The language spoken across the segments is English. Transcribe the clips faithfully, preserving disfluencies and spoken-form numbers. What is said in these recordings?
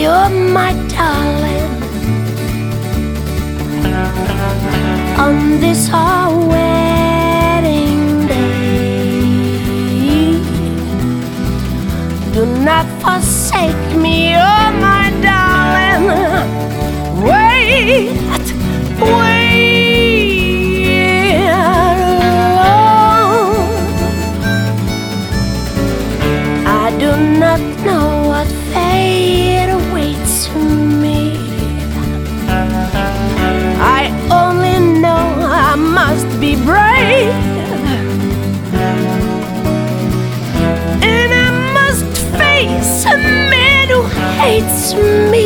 me, oh my darling. On this our wedding day, do not forsake me, oh my darling. Wait, wait alone. I do not know what fate awaits me. I only know I must be brave, and I must face a man who hates me,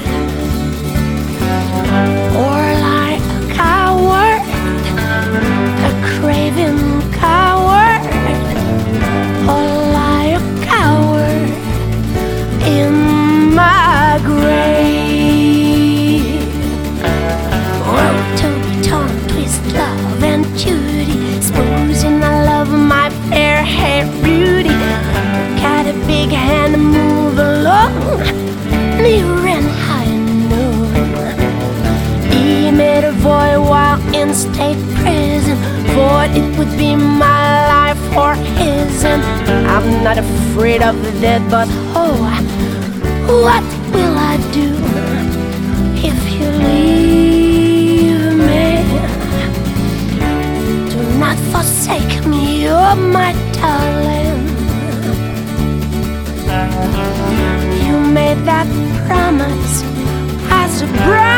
or like a coward, a craven coward, or like a coward in my grave. Oh, Toby, Tom, twist, love, and Judy, supposing I love my fair-haired beauty. Got a big hand to move along, near and high and low. He made a vow while in state prison, for it would be my life or his. And I'm not afraid of the dead, but oh, what will I do if you leave me? Do not forsake me, oh my darling. You made that promise as a bride.